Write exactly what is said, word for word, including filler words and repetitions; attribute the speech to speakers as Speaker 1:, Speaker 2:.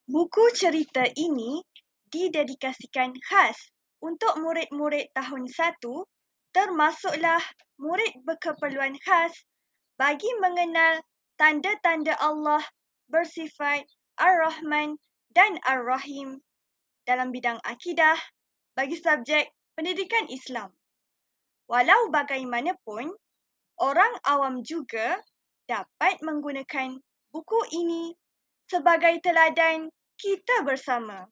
Speaker 1: Buku cerita ini didedikasikan khas untuk murid-murid tahun satu, termasuklah murid berkeperluan khas, bagi mengenal tanda-tanda Allah bersifat Ar-Rahman dan Ar-Rahim dalam bidang akidah bagi subjek pendidikan Islam. Walau bagaimanapun, orang awam juga dapat menggunakan buku ini sebagai teladan kita bersama.